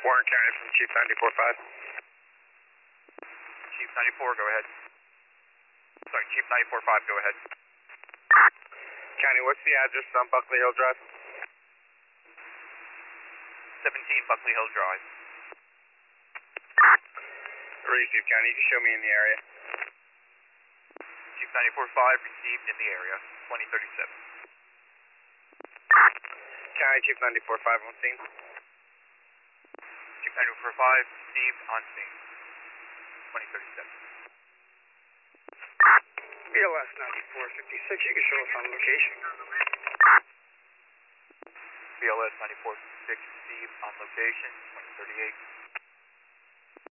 Warren County from Chief 94.5. Chief 94, go ahead. Sorry, Chief 94.5, go ahead. County, what's the address on Buckley Hill Drive? 17 Buckley Hill Drive. Received, County. You can show me in the area. Chief 94.5, received in the area, 2037. County, Chief 94.5 on scene. Chief 94.5, received on scene, 2037. BLS 9456, you can show us on location. BLS 94.6, received on location, 2038.